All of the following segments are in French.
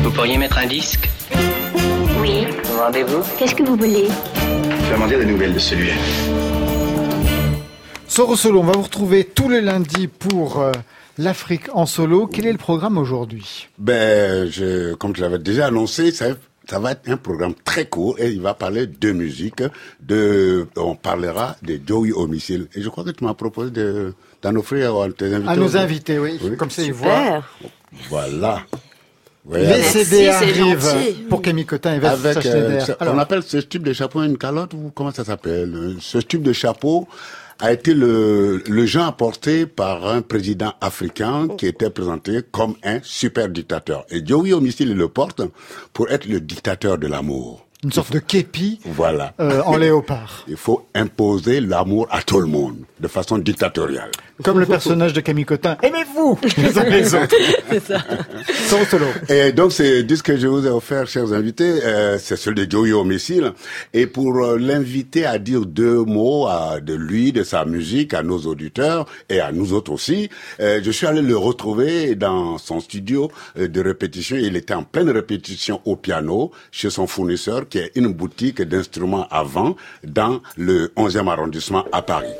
Vous pourriez mettre un disque? Oui. Rendez-vous? Qu'est-ce que vous voulez? Je vais demander des nouvelles de celui-là. Soro Solo, on va vous retrouver tous les lundis pour l'Afrique en solo. Quel est le programme aujourd'hui? Comme je l'avais déjà annoncé, ça va être un programme très court et il va parler de musique. On parlera de Joey Homicile. Et je crois que tu m'as proposé d'en offrir à tes invités. À nos invités, oui. Comme ça, ils voient. Voilà. Ouais, les CD arrivent pour Camille Cotin et Vesta Schneider. On appelle ce type de chapeau une calotte ou comment ça s'appelle? Ce type de chapeau a été le genre apporté par un président africain qui était présenté comme un super dictateur. Et Joey Homicile le porte pour être le dictateur de l'amour. Une sorte de képi voilà. En léopard. Il faut imposer l'amour à tout le monde, de façon dictatoriale. Comme le personnage de Camille Cotin. Aimez-vous les uns les autres. C'est ça. Soro Solo. Et donc, c'est disque que je vous ai offert, chers invités, c'est celui de Joey Homicile. Et pour l'inviter à dire deux mots de lui, de sa musique, à nos auditeurs et à nous autres aussi, je suis allé le retrouver dans son studio de répétition. Il était en pleine répétition au piano chez son fournisseur, qui est une boutique d'instruments à vent dans le 11e arrondissement à Paris.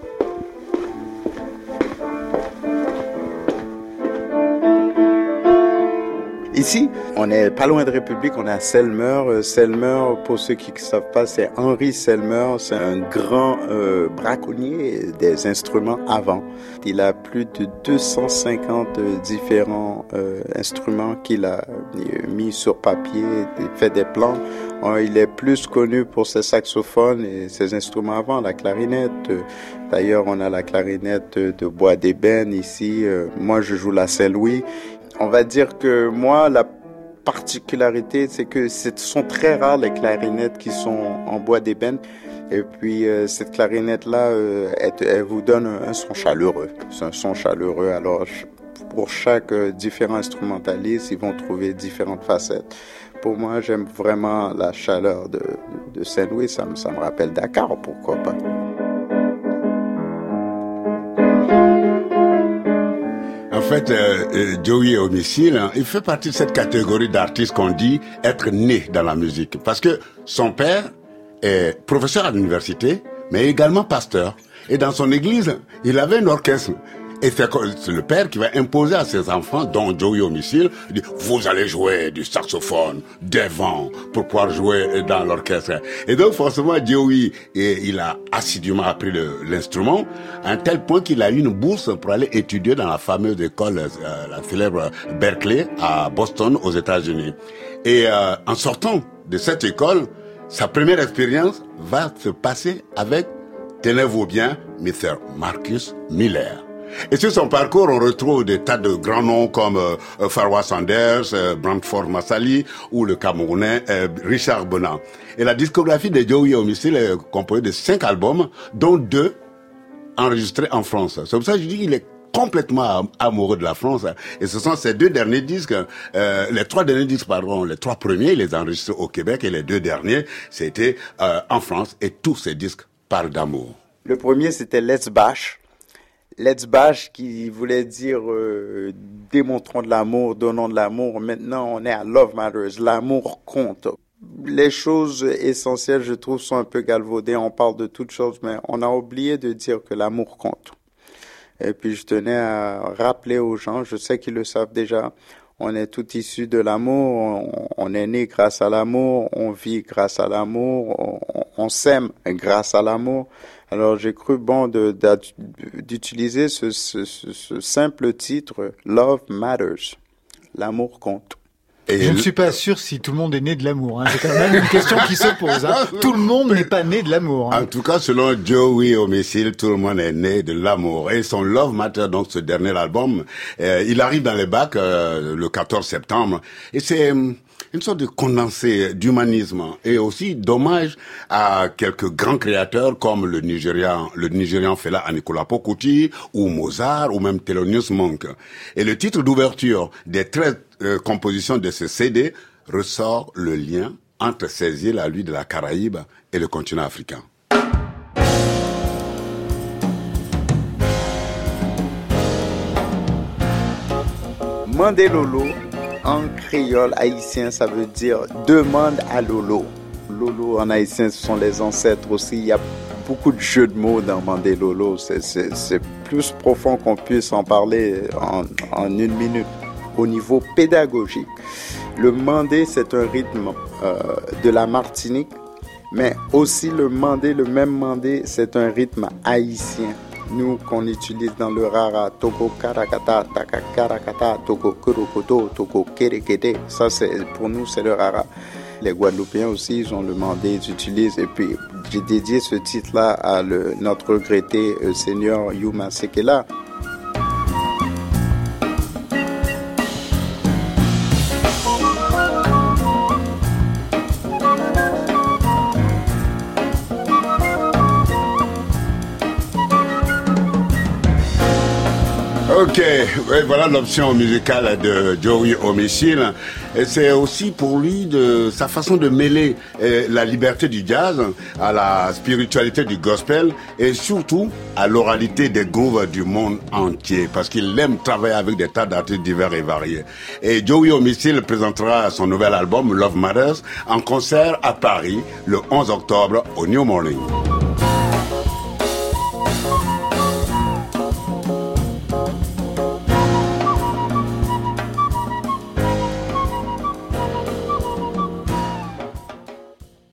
Ici, on est pas loin de République, on est à Selmer. Selmer, pour ceux qui ne savent pas, c'est Henri Selmer. C'est un grand braconnier des instruments à vent. Il a plus de 250 différents instruments qu'il a mis sur papier, fait des plans. Il est plus connu pour ses saxophones et ses instruments à vent, la clarinette. D'ailleurs, on a la clarinette de bois d'ébène ici. Moi, je joue la Saint-Louis. On va dire que moi, la particularité, c'est que ce sont très rares les clarinettes qui sont en bois d'ébène. Et puis, cette clarinette-là, elle vous donne un son chaleureux. C'est un son chaleureux. Alors, pour chaque différent instrumentaliste, ils vont trouver différentes facettes. Pour moi, j'aime vraiment la chaleur de Saint-Louis. Ça me rappelle Dakar, pourquoi pas. En fait, Joey Homicile, il fait partie de cette catégorie d'artistes qu'on dit être né dans la musique. Parce que son père est professeur à l'université, mais également pasteur. Et dans son église, il avait un orchestre. Et c'est le père qui va imposer à ses enfants, dont Joey Homicile, dit, vous allez jouer du saxophone, des vents, pour pouvoir jouer dans l'orchestre. Et donc, forcément, Joey, il a assidûment appris l'instrument, à un tel point qu'il a eu une bourse pour aller étudier dans la fameuse école, la célèbre Berkeley, à Boston, aux États-Unis. Et en sortant de cette école, sa première expérience va se passer avec, tenez-vous bien, Mr. Marcus Miller. Et sur son parcours, on retrouve des tas de grands noms comme Pharoah Sanders, Branford Massali ou le Camerounais Richard Bonan. Et la discographie de Joey Homicile est composée de 5 albums, dont 2 enregistrés en France. C'est pour ça que je dis qu'il est complètement amoureux de la France. Et ce sont ces 2 derniers disques, les 3 derniers disques, pardon, les 3 premiers, il les a enregistrés au Québec et les 2 derniers, c'était en France. Et tous ces disques parlent d'amour. Le premier, c'était Let's Bash. Let's Bash qui voulait dire démontrons de l'amour, donnons de l'amour. Maintenant, on est à Love Matters. L'amour compte. Les choses essentielles, je trouve, sont un peu galvaudées. On parle de toutes choses, mais on a oublié de dire que l'amour compte. Et puis, je tenais à rappeler aux gens, je sais qu'ils le savent déjà, on est tous issus de l'amour, on est né grâce à l'amour, on vit grâce à l'amour, on s'aime grâce à l'amour. Alors j'ai cru bon d'utiliser ce simple titre, Love Matters, l'amour compte. Et je ne suis pas sûr si tout le monde est né de l'amour. C'est quand même une question qui se pose. Tout le monde n'est pas né de l'amour. En tout cas, selon Joey Homicile, tout le monde est né de l'amour. Et son Love Matter, donc ce dernier album, il arrive dans les bacs le 14 septembre. Et c'est une sorte de condensé d'humanisme et aussi d'hommage à quelques grands créateurs comme le Nigérian Fela Anikulapo Kuti ou Mozart ou même Thelonious Monk. Et le titre d'ouverture des 13 compositions de ce CD ressort le lien entre ces îles à lui de la Caraïbe et le continent africain. Mandé Lolo, en créole haïtien, ça veut dire demande à Lolo. Lolo en haïtien, ce sont les ancêtres aussi. Il y a beaucoup de jeux de mots dans Mandé Lolo. C'est plus profond qu'on puisse en parler en une minute. Au niveau pédagogique, le mandé, c'est un rythme de la Martinique, mais aussi le même mandé, c'est un rythme haïtien. Nous, qu'on utilise dans le rara, toko karakata, taka karakata, toko kurokoto, toko kerekete. Ça, pour nous, c'est le rara. Les Guadeloupéens aussi, ils ont le mandé, ils utilisent. Et puis, j'ai dédié ce titre-là à notre regretté seigneur Yuma Sekela. Ok, voilà l'option musicale de Joey Homicile. Et c'est aussi pour lui de sa façon de mêler la liberté du jazz à la spiritualité du gospel et surtout à l'oralité des grooves du monde entier, parce qu'il aime travailler avec des tas d'artistes divers et variés. Et Joey Homicile présentera son nouvel album Love Matters en concert à Paris le 11 octobre au New Morning.